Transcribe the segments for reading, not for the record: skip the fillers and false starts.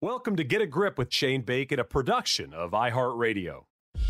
Welcome to Get a Grip with Shane Bacon, a production of iHeartRadio.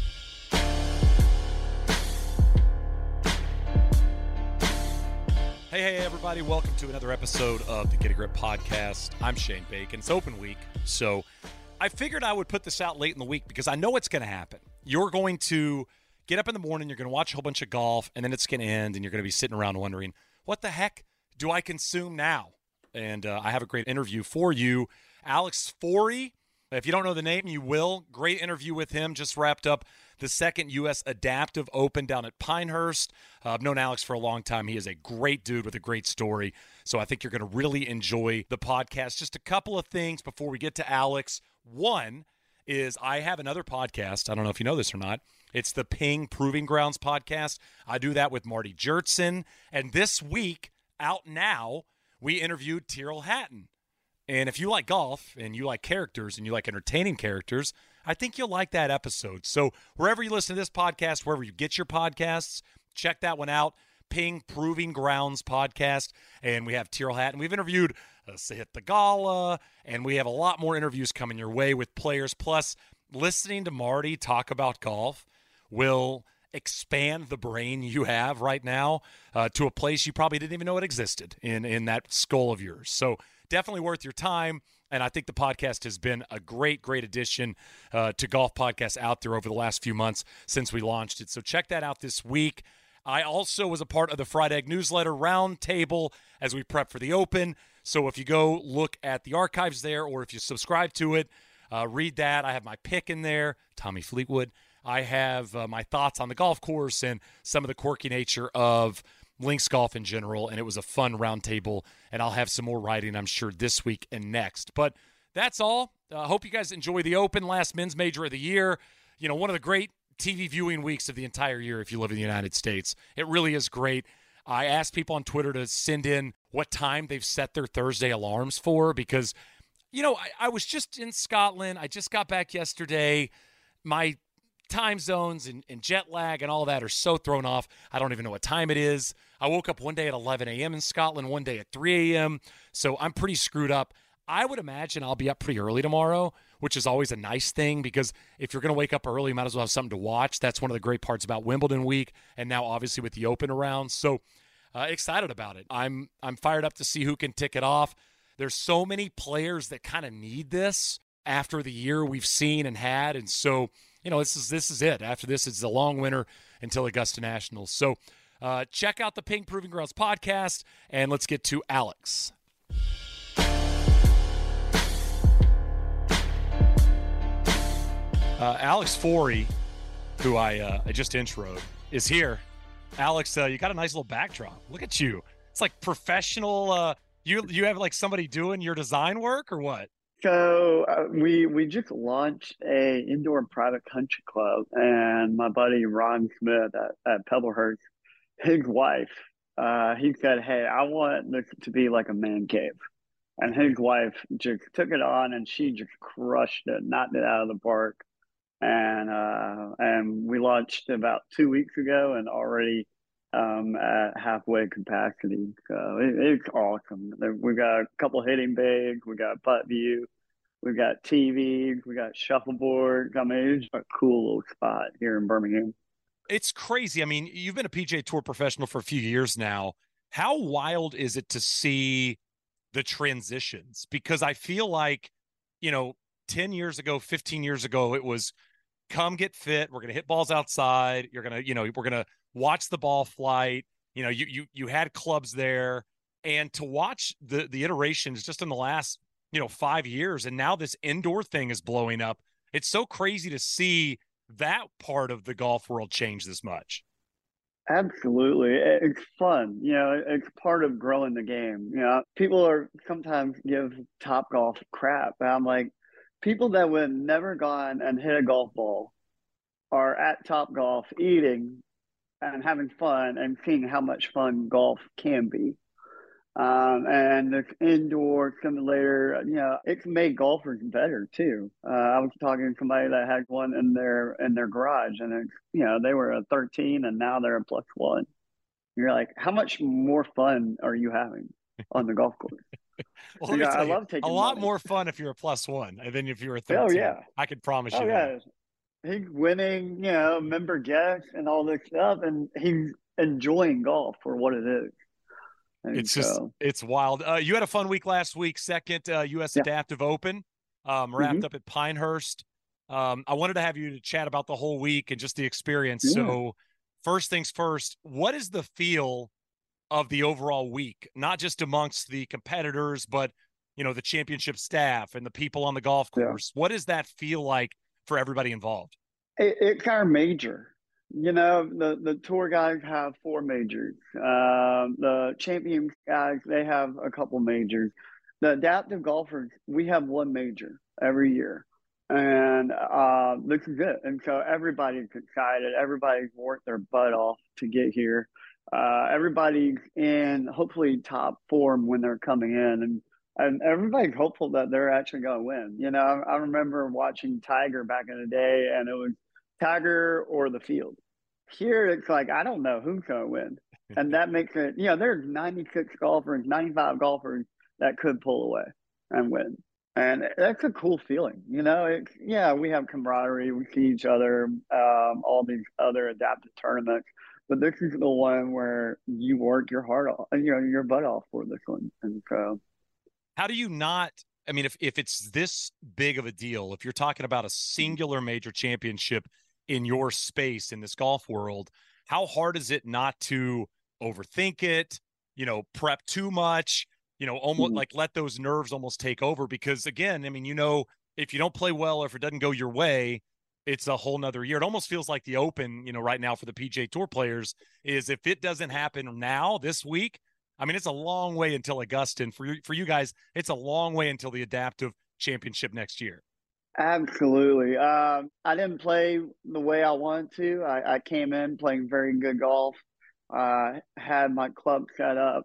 Hey, everybody. Welcome to another episode of the Get a Grip podcast. I'm Shane Bacon. It's open week, so I figured I would put this out late in the week because I know what's going to happen. You're going to get up in the morning, you're going to watch a whole bunch of golf, and then it's going to end, and you're going to be sitting around wondering, what the heck do I consume now? And I have a great interview for you. Alex Forey, if you don't know the name, you will. Great interview with him. Just wrapped up the second U.S. Adaptive Open down at Pinehurst. I've known Alex for a long time. He is a great dude with a great story. So I think you're going to really enjoy the podcast. Just a couple of things before we get to Alex. One is I have another podcast. I don't know if you know this or not. It's the Ping Proving Grounds podcast. I do that with Marty Jertson. And this week, out now, we interviewed Tyrrell Hatton. And if you like golf and you like characters and you like entertaining characters, I think you'll like that episode. So wherever you listen to this podcast, wherever you get your podcasts, check that one out. Ping Proving Grounds podcast. And we have Tyrrell Hatton. We've interviewed Sahith Theegala, and we have a lot more interviews coming your way with players. Plus, listening to Marty talk about golf will expand the brain you have right now to a place you probably didn't even know it existed in that skull of yours. So definitely worth your time. And I think the podcast has been a great addition to golf podcasts out there over the last few months since we launched it. So check that out this week. I also was a part of the Fried Egg Newsletter Roundtable as we prep for the Open. So if you go look at the archives there, or if you subscribe to it, read that. I have my pick in there, Tommy Fleetwood. I have my thoughts on the golf course and some of the quirky nature of links golf in general, and it was a fun roundtable, and I'll have some more writing, I'm sure, this week and next. But that's all. I hope you guys enjoy the Open, last men's major of the year. You know, one of the great TV viewing weeks of the entire year if you live in the United States. It really is great. I asked people on Twitter to send in what time they've set their Thursday alarms for because, you know, I was just in Scotland. I just got back yesterday. My time zones and jet lag and all that are so thrown off. I don't even know what time it is. I woke up one day at 11 a.m. in Scotland, one day at 3 a.m. So I'm pretty screwed up. I would imagine I'll be up pretty early tomorrow, which is always a nice thing because if you're going to wake up early, you might as well have something to watch. That's one of the great parts about Wimbledon week and now obviously with the Open around. So excited about it. I'm fired up to see who can tick it off. There's so many players that kind of need this after the year we've seen and had. And so, you know, this is it. After this, it's the long winter until Augusta National. So check out the Ping Proving Grounds podcast, and let's get to Alex. Alex Forey, who I just introed, is here. Alex, you got a nice little backdrop. Look at you. It's like professional. You have like somebody doing your design work or what? So we just launched a indoor private country club, and my buddy Ron Smith at Pebblehurst, his wife, he said, "Hey, I want this to be like a man cave," and his wife just took it on, and she just crushed it, knocked it out of the park, and we launched about 2 weeks ago, and already at halfway capacity. So it's awesome. We got a couple hitting bags, we got putt view, we got TVs, we got shuffleboard. I mean, it's a cool little spot here in Birmingham. It's crazy. I mean, you've been a PGA Tour professional for a few years now. How wild is it to see the transitions? Because I feel like, you know, 10 years ago, 15 years ago, it was come get fit. We're going to hit balls outside. You're going to, you know, we're going to watch the ball flight. You know, you had clubs there, and to watch the iterations just in the last, 5 years, and now this indoor thing is blowing up. It's so crazy to see that part of the golf world change this much. Absolutely. It's fun. It's part of growing the game. People are sometimes give Topgolf crap. And I'm like, people that would have never gone and hit a golf ball are at Topgolf eating and having fun and seeing how much fun golf can be. And the indoor simulator, it's made golfers better too. I was talking to somebody that had one in their garage, and they were a 13 and now they're a +1. You're like, how much more fun are you having on the golf course? Well, let You me know, I tell you, love a taking lot money. more fun if you're a +1 than if you're a Oh 13. yeah. I can promise Oh you that. yeah. He's winning, member guests and all this stuff, and he's enjoying golf for what it is. And so, It's wild. You had a fun week last week. Second U.S. yeah. Adaptive Open Hmm. wrapped up at Pinehurst. I wanted to have you to chat about the whole week and just the experience. Yeah. So, first things first, what is the feel of the overall week? Not just amongst the competitors, but the championship staff and the people on the golf Yeah. course. What does that feel like for everybody involved? It's our major. The tour guys have four majors. The champion guys, they have a couple majors. The adaptive golfers, we have one major every year. And this is it. And so everybody's excited. Everybody's worked their butt off to get here. Everybody's in hopefully top form when they're coming in. And everybody's hopeful that they're actually going to win. I remember watching Tiger back in the day, and it was Tiger or the field. Here, it's like, I don't know who's going to win. And that makes it, there's 96 golfers, 95 golfers that could pull away and win. And that's a cool feeling. Yeah, we have camaraderie. We see each other, all these other adaptive tournaments. But this is the one where you work your heart off, your butt off for this one. And so, How do you not? I mean, if it's this big of a deal, if you're talking about a singular major championship in your space in this golf world, how hard is it not to overthink it, prep too much, almost like let those nerves almost take over? Because again, I mean, if you don't play well or if it doesn't go your way, it's a whole nother year. It almost feels like the Open, right now for the PGA Tour players is if it doesn't happen now this week, I mean, it's a long way until Augusta. And for you guys, it's a long way until the adaptive championship next year. absolutely. I didn't play the way I wanted to. I came in playing very good golf. Had my club set up.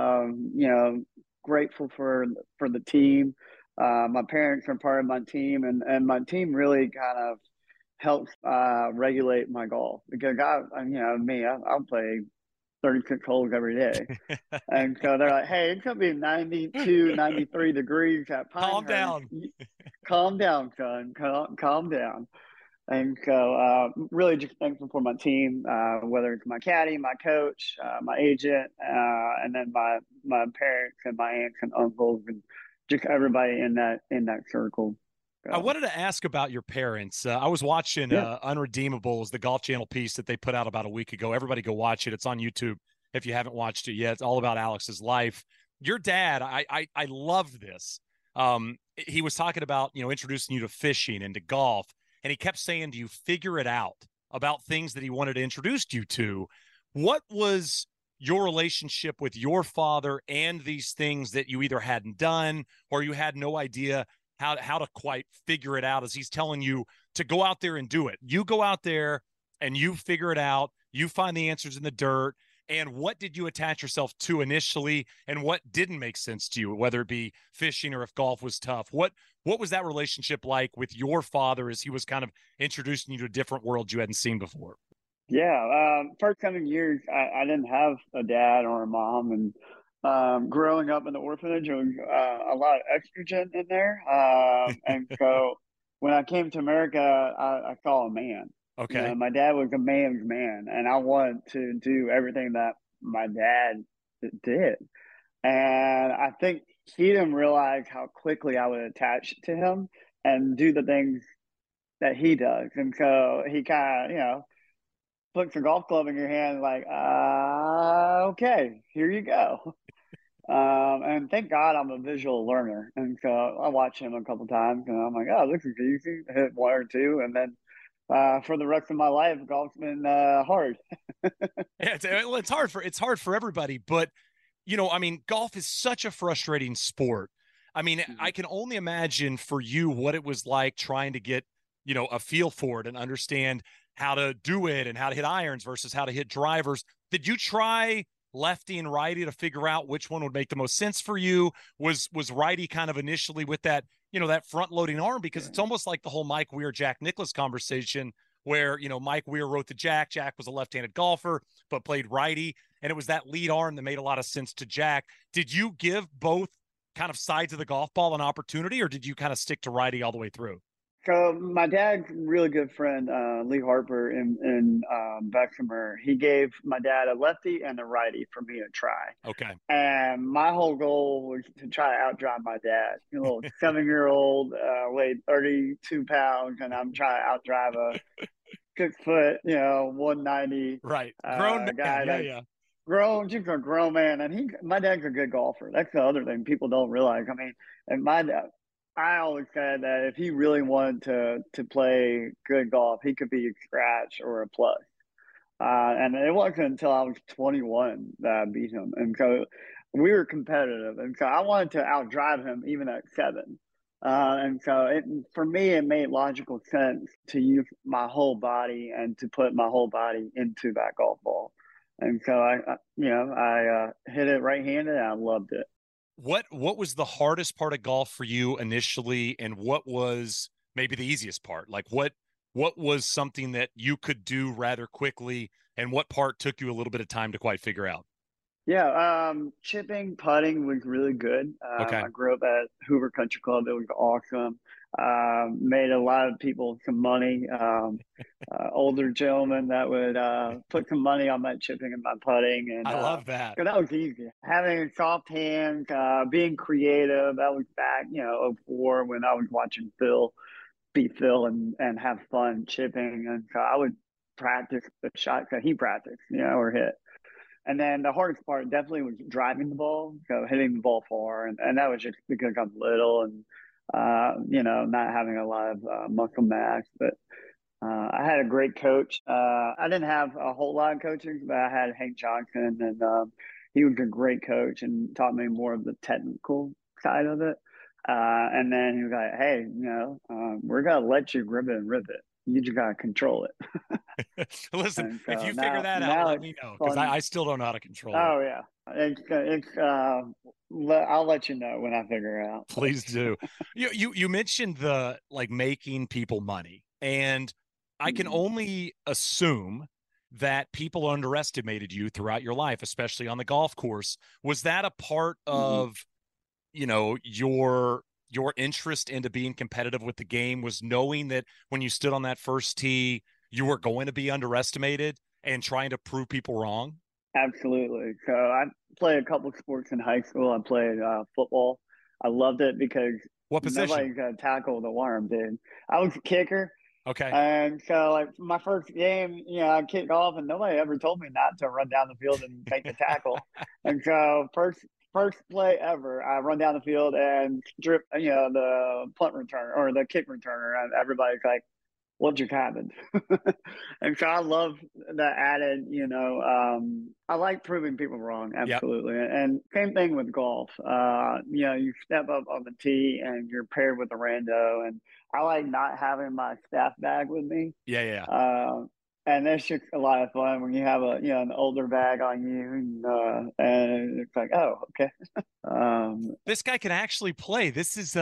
Grateful for the team. My parents are part of my team, and my team really kind of helps regulate my golf because I'll play 36 holes every day. And so they're like, hey, it's going to be 92, 93 degrees at Calm Pinehurst. down. Calm down, son. Calm down. And so, really just thankful for my team, whether it's my caddy, my coach, my agent, and then my parents and my aunts and uncles, and just everybody in that circle. I So, wanted to ask about your parents. I was watching yeah, Unredeemables, the Golf Channel piece that they put out about a week ago. Everybody go watch it. It's on YouTube if you haven't watched it yet. It's all about Alex's life. Your dad, I loved this. He was talking about, introducing you to fishing and to golf, and he kept saying to you, figure it out about things that he wanted to introduce you to. What was your relationship with your father and these things that you either hadn't done or you had no idea how to quite figure it out as he's telling you to go out there and do it. You go out there and you figure it out. You find the answers in the dirt. And what did you attach yourself to initially and what didn't make sense to you, whether it be fishing or if golf was tough? What was that relationship like with your father as he was kind of introducing you to a different world you hadn't seen before? yeah. First coming years, I didn't have a dad or a mom, and growing up in the orphanage, there was a lot of estrogen in there. And so when I came to America, I saw a man. Okay. My dad was a man's man, and I wanted to do everything that my dad did. And I think he didn't realize how quickly I would attach to him and do the things that he does. And so he kind of, puts a golf club in your hand, like, okay, here you go. And thank God I'm a visual learner. And so I watch him a couple times and I'm like, oh, this is easy. Hit one or two. And then for the rest of my life, golf's been hard. Yeah, it's hard for everybody, but I mean, golf is such a frustrating sport. I mean, I can only imagine for you what it was like trying to get, a feel for it and understand how to do it and how to hit irons versus how to hit drivers. Did you try lefty and righty to figure out which one would make the most sense for you? Was righty kind of initially with that, that front loading arm? Because it's almost like the whole Mike Weir, Jack Nicklaus conversation where, Mike Weir wrote to Jack. Jack was a left-handed golfer, but played righty. And it was that lead arm that made a lot of sense to Jack. Did you give both kind of sides of the golf ball an opportunity, or did you kind of stick to righty all the way through? So my dad's really good friend, Lee Harper in Bessemer, he gave my dad a lefty and a righty for me to try. Okay. And my whole goal was to try to outdrive my dad. A little 7-year-old, weighed 32 pounds, and I'm trying to outdrive a 6 foot, 190 Right. Grown man. guy Yeah, that's yeah. grown, just a grown man. And my dad's a good golfer. That's the other thing people don't realize. I mean, and my dad, I always said that if he really wanted to play good golf, he could be a scratch or a plus. And it wasn't until I was 21 that I beat him. And so we were competitive. And so I wanted to outdrive him even at 7. And so for me, it made logical sense to use my whole body and to put my whole body into that golf ball. And so I hit it right-handed and I loved it. What was the hardest part of golf for you initially, and what was maybe the easiest part? Like what was something that you could do rather quickly, and what part took you a little bit of time to quite figure out? Yeah, chipping, putting was really good. Okay. I grew up at Hoover Country Club. It was awesome. Made a lot of people some money. Older gentlemen that would put some money on my chipping and my putting, and I love that. so that was easy. Having soft hands, being creative. That was back, '04 when I was watching Phil beat Phil and have fun chipping, and so I would practice the shots that he practiced, or hit. And then the hardest part definitely was driving the ball, so hitting the ball far, and that was just because I'm little and not having a lot of muscle mass. But I had a great coach. I didn't have a whole lot of coaching, but I had Hank Johnson, and he was a great coach and taught me more of the technical side of it. And then he was like, "Hey, we're gonna let you grip it and rip it. You just gotta control it." Listen, So if you figure that out, let me know, because I still don't know how to control it. Oh yeah, I'll let you know when I figure it out. Please do. You mentioned the making people money, and I can only assume that people underestimated you throughout your life, especially on the golf course. Was that a part of your interest into being competitive with the game, was knowing that when you stood on that first tee, you were going to be underestimated and trying to prove people wrong? Absolutely. So I played a couple of sports in high school. I played football. I loved it because What position? nobody's going to tackle the worm, dude. I was a kicker. Okay. And so, my first game, I kicked off, and nobody ever told me not to run down the field and make the tackle. And so, first play ever, I run down the field and drip, the punt returner or the kick returner, and everybody's like, "What just happened?" And so I love the added, I like proving people wrong. Absolutely. Yep. And same thing with golf. You step up on the tee and you're paired with a rando, and I like not having my staff bag with me. Yeah. And that's just a lot of fun when you have an older bag on you, and it's like, oh, okay. This guy can actually play. This is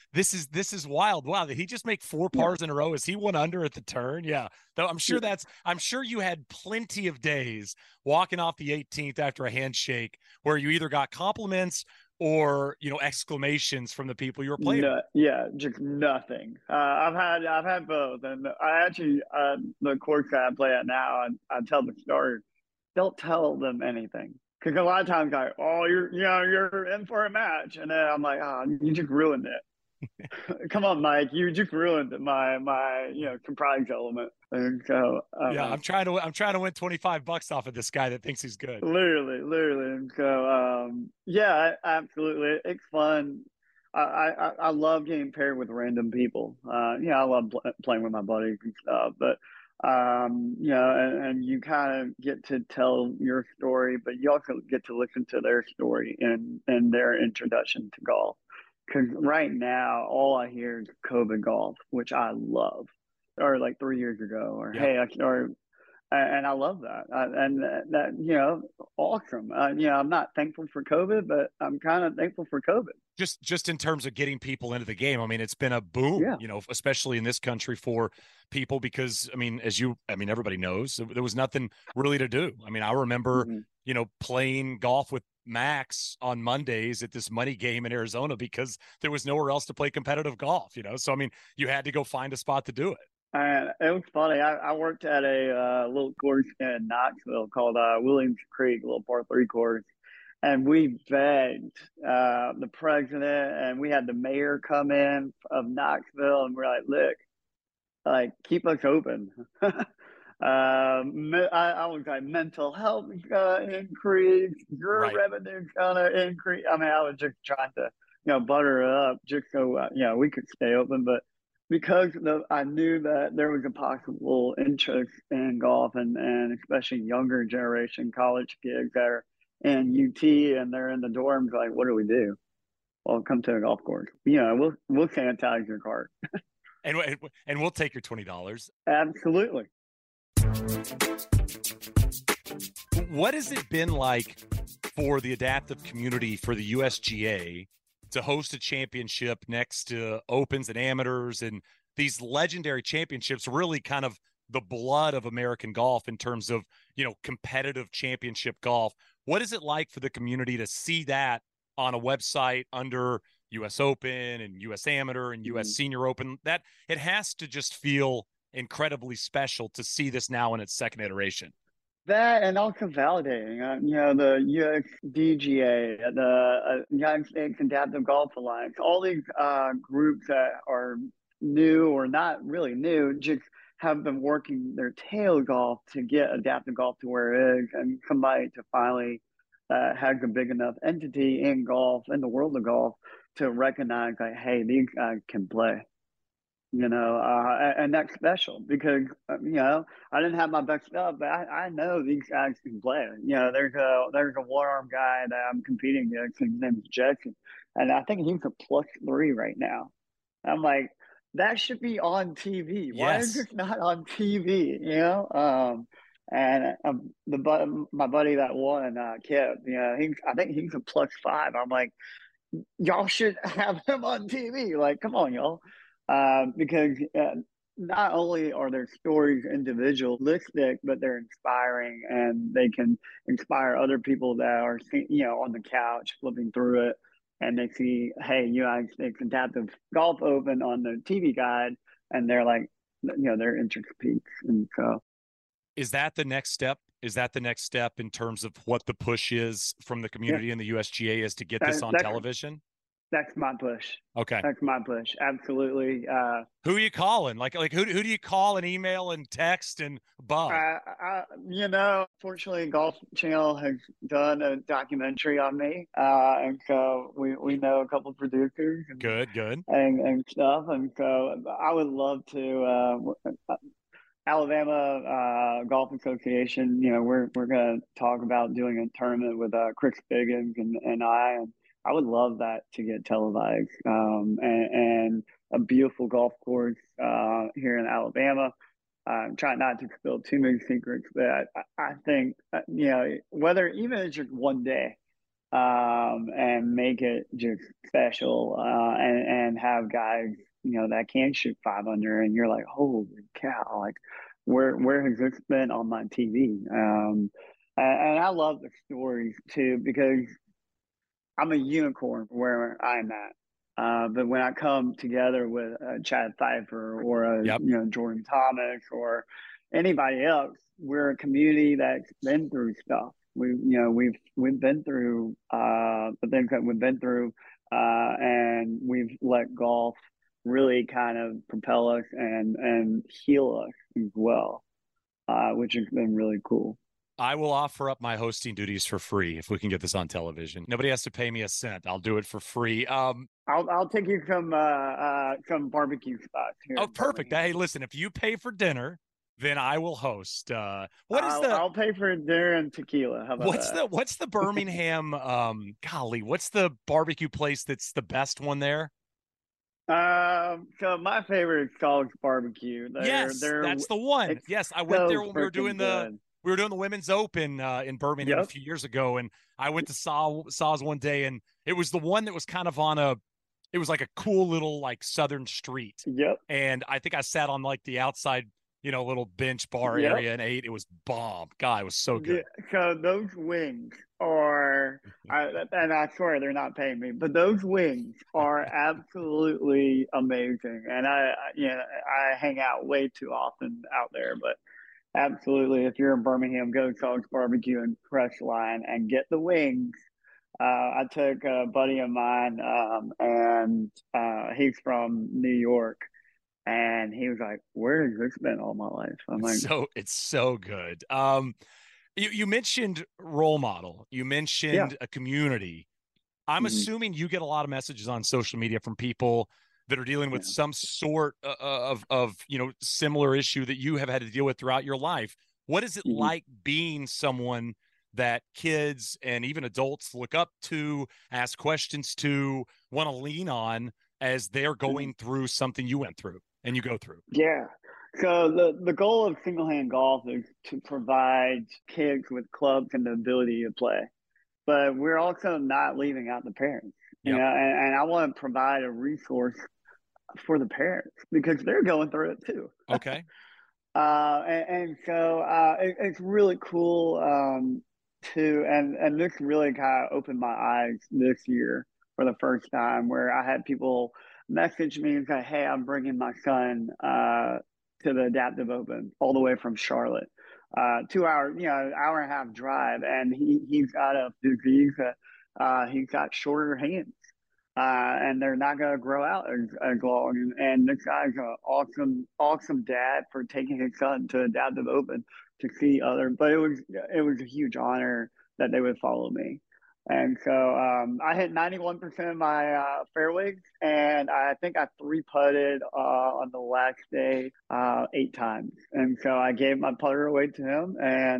wild. Wow, did he just make 4 pars in a row? Is he 1 under at the turn? Yeah. Though I'm sure you had plenty of days walking off the 18th after a handshake where you either got compliments or exclamations from the people you were playing with. Yeah, just nothing. I've had both, and I actually the course that I play at now, I tell the starters, don't tell them anything, because a lot of times you're in for a match, and then I'm like, you just ruined it. Come on, Mike, you just ruined my surprise element. And so yeah, I'm trying to win $25 off of this guy that thinks he's good. Literally. And so absolutely, it's fun. I love getting paired with random people. I love playing with my buddies and stuff, but and you kind of get to tell your story, but you also get to listen to their story and their introduction to golf. Because right now, all I hear is COVID golf, which I love, or like 3 years ago, or yep. And I love that, and that awesome. I'm not thankful for COVID, but I'm kind of thankful for COVID. Just in terms of getting people into the game, I mean, it's been a boom, especially in this country for people, because everybody knows there was nothing really to do. I mean, I remember, playing golf with Max on Mondays at this money game in Arizona because there was nowhere else to play competitive golf, So, I mean, you had to go find a spot to do it. And it was funny. I worked at a little course in Knoxville called Williams Creek, a little par three course. And we begged the president, and we had the mayor come in of Knoxville, and we're like, look, like, keep us open. I was like, mental health is going to increase, your revenue is going to increase. I mean, I was just trying to, butter it up just so, we could stay open. But because I knew that there was a possible interest in golf and especially younger generation college kids that are in UT and they're in the dorms, like, what do we do? Well, come to a golf course. We'll sanitize your cart. And we'll take your $20. Absolutely. What has it been like for the adaptive community for the USGA to host a championship next to Opens and Amateurs and these legendary championships, really kind of the blood of American golf in terms of, competitive championship golf? What is it like for the community to see that on a website under US Open and US Amateur and US Senior Open? That it has to just feel incredibly special to see this now in its second iteration. That and also validating, the USDGA, the United States Adaptive Golf Alliance, all these groups that are new or not really new, just have been working their tails off to get adaptive golf to where it is, and somebody to finally has a big enough entity in golf, in the world of golf, to recognize, like, hey, these guys can play. And that's special because, I didn't have my best stuff, but I know these guys can play. There's a one-arm guy that I'm competing against. His name's Jackson, and I think he's a +3 right now. I'm like, that should be on TV. Why is it not on TV? And my buddy that won, Kip, I think he's a +5. I'm like, y'all should have him on TV. Like, come on, y'all. Because not only are their stories individualistic, but they're inspiring, and they can inspire other people that are, on the couch flipping through it, and they see, hey, United States Adaptive Golf Open on the TV guide, and they're like, their interest peaks. And so, is that the next step? Is that the next step in terms of what the push is from the community and the USGA is to get this on television? That's my push. Okay. That's my push. Absolutely. Who are you calling? Like who do you call and email and text and bug? Fortunately, Golf Channel has done a documentary on me. And so we know a couple of producers. And, good. And stuff. And so I would love to, Alabama Golf Association, we're going to talk about doing a tournament with Chris Biggins and I would love that to get televised, and a beautiful golf course here in Alabama. I'm trying not to spill too many secrets, but I think, whether even it's just one day, and make it just special, and have guys, that can shoot 500, and you're like, holy cow, like, where has this been on my TV? And I love the stories too, because I'm a unicorn where I'm at. But when I come together with Chad Pfeiffer or Jordan Thomas or anybody else, we're a community that's been through stuff. We've been through the things that we've been through, and we've let golf really kind of propel us and heal us as well, which has been really cool. I will offer up my hosting duties for free if we can get this on television. Nobody has to pay me a cent. I'll do it for free. I'll take you some barbecue spots here. Oh, perfect. Hey, listen, if you pay for dinner, then I will host. I'll pay for dinner and tequila. How about that? What's the Birmingham? What's the barbecue place that's the best one there? So my favorite is College Barbecue. That's the one. Yes, I went there when we were doing the Women's Open in Birmingham a few years ago, and I went to Saw's one day, and it was the one that was kind of it was like a cool little like southern street. Yep. And I think I sat on like the outside, little bench bar Yep. area and ate. It was bomb. God, it was so Yeah, good. so those wings are, and I swear they're not paying me, but those wings are absolutely amazing. And I hang out way too often out there, but absolutely, if you're in Birmingham, go to Sog's Barbecue and Crestline and get the wings. I took a buddy of mine, and he's from New York, and he was like, "Where has this been all my life?" I'm like, It's so good. You mentioned role model. You "Yeah." mentioned a community. I'm Mhm. assuming you get a lot of messages on social media from people that are dealing with Yeah. some sort of similar issue that you have had to deal with throughout your life. What is it Mhm. like being someone that kids and even adults look up to, ask questions to, want to lean on as they're Mhm. going through something you went through and you go through? Yeah. So the goal of single hand golf is to provide kids with clubs and the ability to play, but we're also not leaving out the parents, Yep. and I want to provide a resource for the parents because they're going through it too. Okay. And so it's really cool, and this really kind of opened my eyes this year for the first time, where I had people message me and say, "Hey, I'm bringing my son to the Adaptive Open all the way from Charlotte, 2 hour, hour and a half drive, and he's got a disease that he's got shorter hands." And they're not going to grow out as long. And this guy's an awesome, awesome dad for taking his son to Adaptive Open to see other. But it was a huge honor that they would follow me. And so I hit 91% of my fairways, and I think I three putted on the last day 8 times. And so I gave my putter away to him,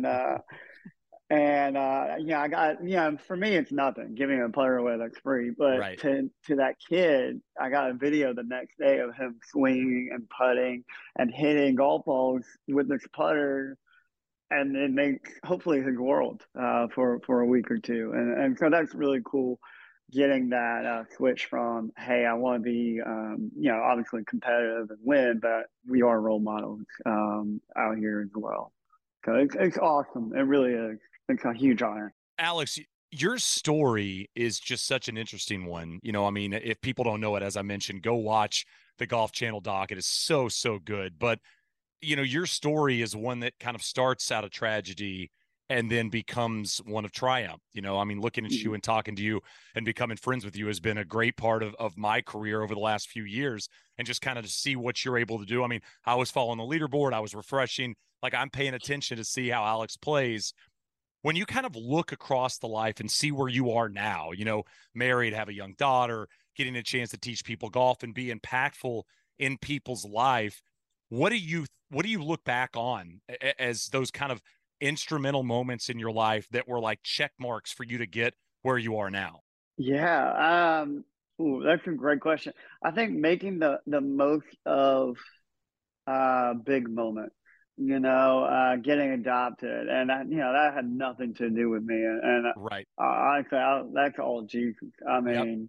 and I got, for me it's nothing giving a putter away that's free, but Right. to that kid, I got a video the next day of him swinging and putting and hitting golf balls with this putter, and it makes hopefully his world for a week or two, and so that's really cool. Getting that switch from, hey, I want to be obviously competitive and win, but we are role models out here as well. So it's awesome. It really is. It's a huge honor. Alex, your story is just such an interesting one. I mean, if people don't know it, as I mentioned, go watch the Golf Channel doc. It is so, so good. But, your story is one that kind of starts out of tragedy and then becomes one of triumph. I mean, looking at you Mhm. and talking to you and becoming friends with you has been a great part of my career over the last few years. And just kind of to see what you're able to do. I mean, I was following the leaderboard. I was refreshing. Like, I'm paying attention to see how Alex plays. When you kind of look across the life and see where you are now, married, have a young daughter, getting a chance to teach people golf and be impactful in people's life, what do you look back on as those kind of instrumental moments in your life that were like check marks for you to get where you are now? Yeah. Ooh, that's a great question. I think making the most of big moments, getting adopted, and that had nothing to do with me. And Right. honestly, that's all Jesus. I Yep. mean,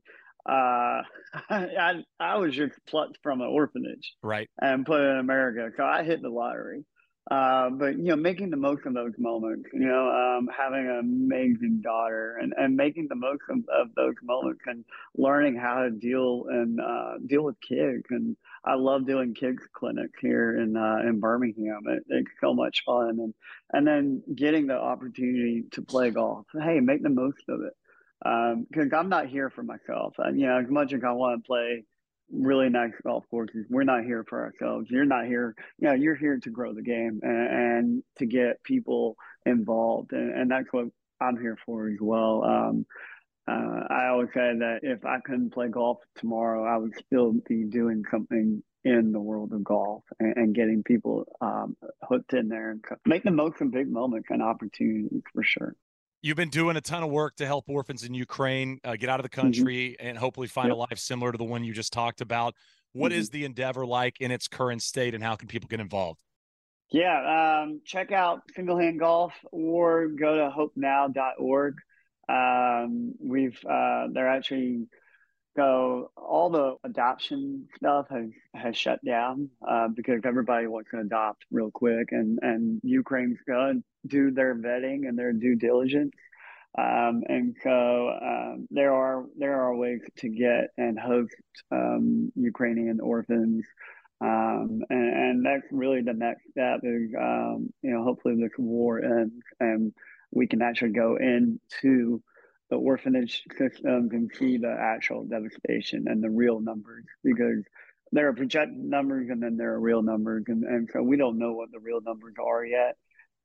I was just plucked from an orphanage Right. and put in America, so I hit the lottery. But making the most of those moments, having an amazing daughter, and making the most of those moments, and learning how to deal with kids. And I love doing kids clinics here in Birmingham. It's so much fun, and then getting the opportunity to play golf. Hey, make the most of it, because I'm not here for myself. As much as I want to play really nice golf courses, we're not here for ourselves. You're not here. You're here to grow the game, and to get people involved, and that's what I'm here for as well. I always say that if I couldn't play golf tomorrow, I would still be doing something in the world of golf, and getting people hooked in there, and make the most of big moments and opportunities for sure. You've been doing a ton of work to help orphans in Ukraine get out of the Hmm. country and hopefully find a Yep. life similar to the one you just talked about. What Hmm. is the endeavor like in its current state, and how can people get involved? Yeah, check out Single Hand Golf or go to hopenow.org. They're actually So all the adoption stuff has shut down because everybody wants to adopt real quick, and Ukraine's going to do their vetting and their due diligence. And so there are ways to get and host Ukrainian orphans, and that's really the next step. Is hopefully this war ends and we can actually go into the orphanage systems and see the actual devastation and the real numbers, because there are projected numbers and then there are real numbers, and so we don't know what the real numbers are yet,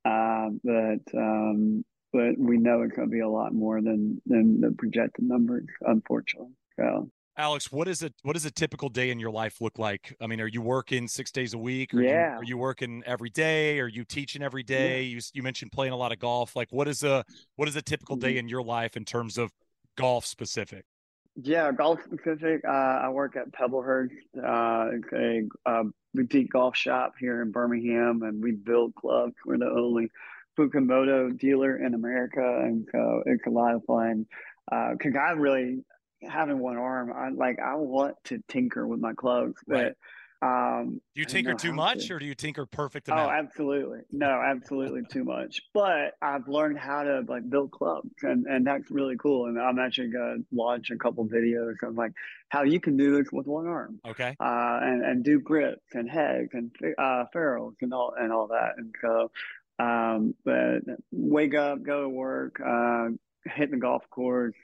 but we know it's going to be a lot more than the projected numbers, unfortunately. So, Alex, what is a typical day in your life look like? I mean, are you working 6 days a week? Are you working every day? Are you teaching every day? You mentioned playing a lot of golf. Like, what is a typical day in your life in terms of golf specific? Yeah, golf specific. I work at Pebblehurst. It's a boutique golf shop here in Birmingham, and we build clubs. We're the only Fukumoto dealer in America, and so it's a lot of fun. Because I really having one arm, I want to tinker with my clubs, Right. but Do you tinker too much, or do you tinker perfect Oh, amount? absolutely. No, absolutely too much. But I've learned how to build clubs, and that's really cool. And I'm actually gonna watch a couple videos of how you can do this with one arm. Okay. And do grips and heads and ferrules and all that. And so, but wake up, go to work, hit the golf course,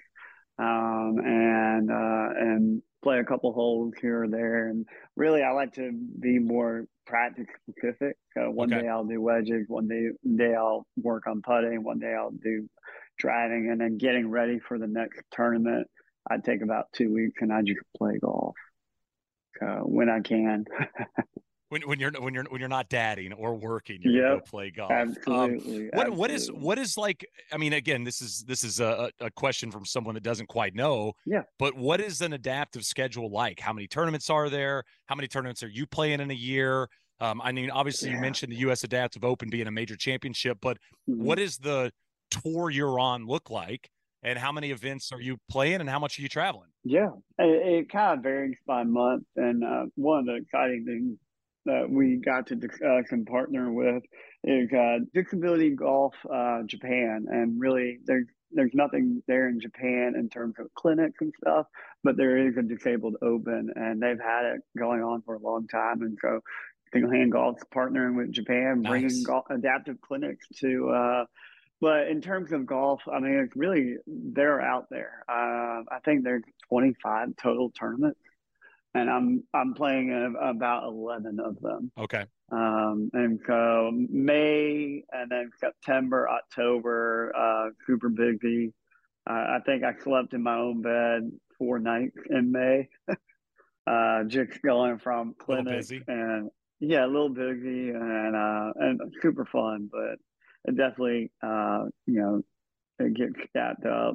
and play a couple holes here or there. And really, I like to be more practice specific. So one Okay. day I'll do wedges, one day I'll work on putting, one day I'll do driving, and then getting ready for the next tournament. I take about 2 weeks and I just play golf when I can. When you're not dadding or working, you're gonna go Yep, play golf. absolutely, absolutely. What is like? I mean, again, this is a question from someone that doesn't quite know. Yeah. But what is an adaptive schedule like? How many tournaments are there? How many tournaments are you playing in a year? I mean, obviously, you Yeah. mentioned the U.S. Adaptive Open being a major championship, but Mhm. what is the tour you're on look like? And how many events are you playing? And how much are you traveling? Yeah, it kind of varies by month. And one of the exciting things that we got to discuss and partner with is Disability Golf Japan. And really, there's nothing there in Japan in terms of clinics and stuff, but there is a Disabled Open, and they've had it going on for a long time. And so, Single Hand Golf's partnering with Japan, bringing Nice. adaptive clinics to. But in terms of golf, I mean, it's really they're out there. I think there's 25 total tournaments, and I'm playing in about 11 of them. Okay. And so May and then September, October, super busy. I think I slept in my own bed 4 nights in May, just going from A little clinics busy. and yeah, a little busy and super fun, but it definitely it gets stacked up,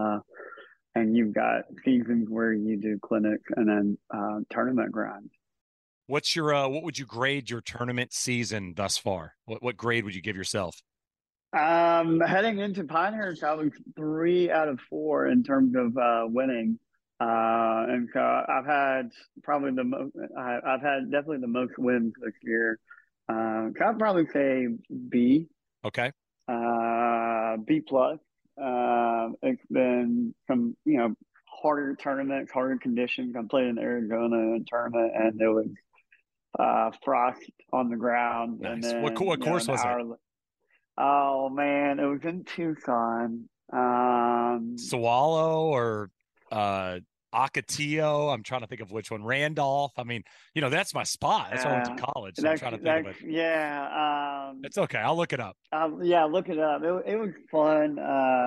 and you've got seasons where you do clinics and then tournament grinds. What would you grade your tournament season thus far? What grade would you give yourself? Heading into Pinehurst, I was 3 out of 4 in terms of winning. And so I've had probably the most. I've had definitely the most wins this year. So I'd probably say B, Okay. B plus. It's been some harder tournaments, harder conditions. I played in Arizona tournament, and there was frost on the ground, and Nice. What then course an was it? hour. Oh man, it was in Tucson. Sawallo or Ocotillo? I'm trying to think of which one. Randolph. I mean, that's my spot. That's where I went to college. So I'm trying to think of it. Yeah. It's okay. I'll look it up. Yeah, look it up. It was fun.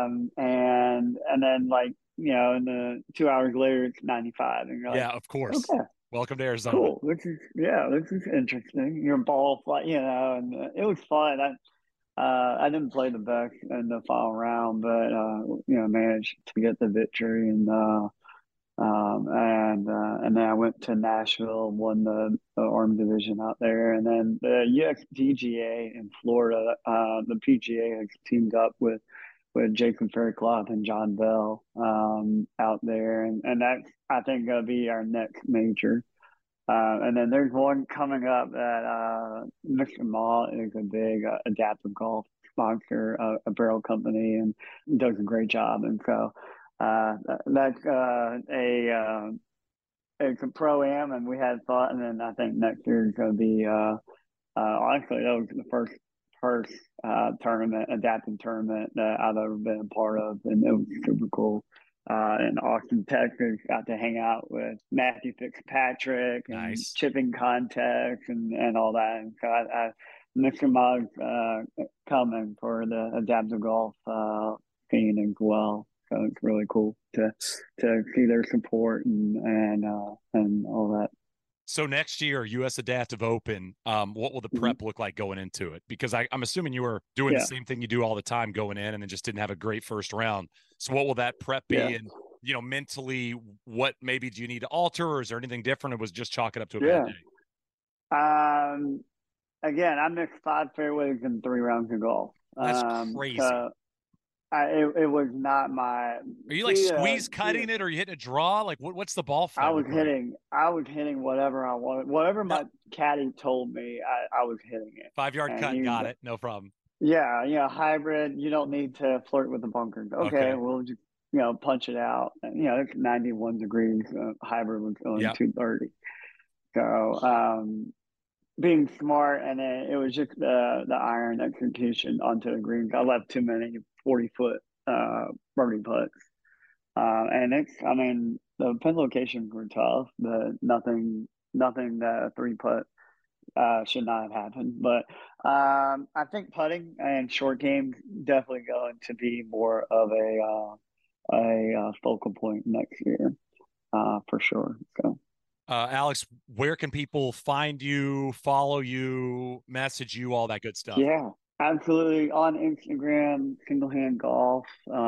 And then in the 2 hours later, it's 95, and you're like, Yeah, of course. okay, Welcome to Arizona. cool. This is interesting. Your ball flight, and it was fun. I didn't play the best in the final round, but managed to get the victory, and then I went to Nashville, won the arm division out there, and then the USDGA in Florida, the PGA has teamed up with with Jason Faircloth and John Bell out there, and that's I think gonna be our next major. And then there's one coming up that Mr. Maul is a big adaptive golf sponsor, a barrel company, and does a great job. And so that's it's a pro-am, and we had thought, and then I think next year is going to be honestly that was the first tournament, adaptive tournament that I've ever been a part of, and it was super cool. In Austin, Texas, got to hang out with Matthew Fitzpatrick and Nice. chipping contests and all that. And so Mr. Muggs coming for the adaptive golf scene as well. So it's really cool to see their support and all that. So next year, U.S. Adaptive Open, what will the prep look like going into it? Because I'm assuming you were doing the same thing you do all the time going in, and then just didn't have a great first round. So what will that prep be? And mentally, what maybe do you need to alter, or is there anything different? Or was just chalk it up to a bad day? Again, I missed 5 fairways in 3 rounds of golf. That's crazy. So it was not my. Are you like squeeze cutting it, or are you hitting a draw? Like what's the ball flight? I was hitting whatever I wanted. Whatever my caddy told me, I was hitting it. 5-yard cut, got it. No problem. Yeah, hybrid. You don't need to flirt with the bunkers. Okay. We'll just punch it out. And, it's 91 degrees. Hybrid was only 230. So being smart, and then it was just the iron execution onto the greens. I left too many 40-foot birdie putts, and the pin locations were tough, but nothing that a 3-putt should not have happened. But I think putting and short game definitely going to be more of a focal point next year, for sure. So. Alex, where can people find you, follow you, message you, all that good stuff? Yeah, absolutely. On Instagram, singlehand golf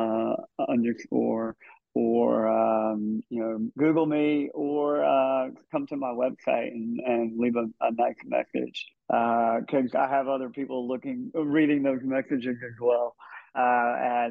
_ or Google me, or come to my website and leave a nice message, because I have other people reading those messages as well, at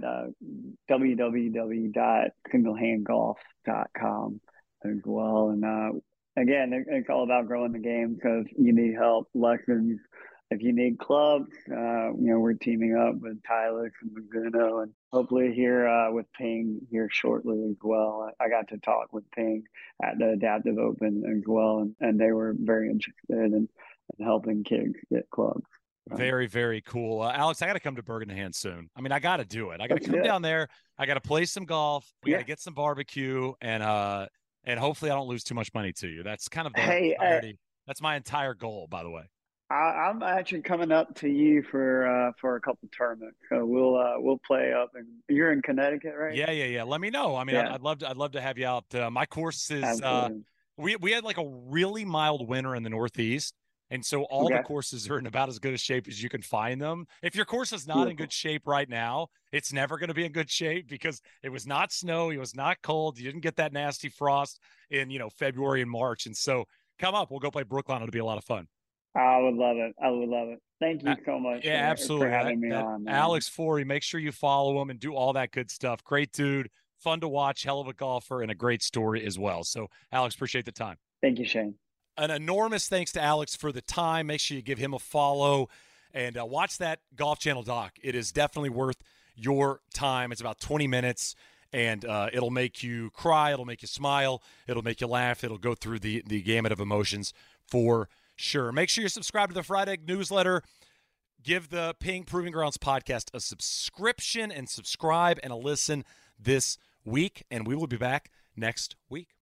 www.singlehandgolf.com as well. And again, it's all about growing the game. So if you need help, lessons, if you need clubs, we're teaming up with Tyler and Mizuno, and hopefully here with Ping here shortly as well. I got to talk with Ping at the Adaptive Open as well, and they were very interested in helping kids get clubs. Very, very cool. Alex, I got to come to Bergen Hand soon. I mean, I got to do it. I got to come down there. I got to play some golf. We got to get some barbecue, and hopefully I don't lose too much money to you. That's kind of that's my entire goal, by the way. I'm actually coming up to you for a couple tournaments, so we'll play up. And you're in Connecticut, right? Yeah. Let me know. I mean, I'd love to have you out. My course is we had like a really mild winter in the Northeast, and so all the courses are in about as good a shape as you can find them. If your course is not in good shape right now, it's never going to be in good shape, because it was not snowy, it was not cold, you didn't get that nasty frost in February and March. And so come up, we'll go play Brookline. It'll be a lot of fun. I would love it. Thank you so much absolutely. for having me on, man. Alex Forey, make sure you follow him and do all that good stuff. Great dude, fun to watch, hell of a golfer, and a great story as well. So, Alex, appreciate the time. Thank you, Shane. An enormous thanks to Alex for the time. Make sure you give him a follow and watch that Golf Channel doc. It is definitely worth your time. It's about 20 minutes, and it'll make you cry. It'll make you smile. It'll make you laugh. It'll go through the gamut of emotions for sure. Make sure you subscribe to the Friday newsletter. Give the Ping Proving Grounds podcast a subscription and subscribe and a listen this week, and we will be back next week.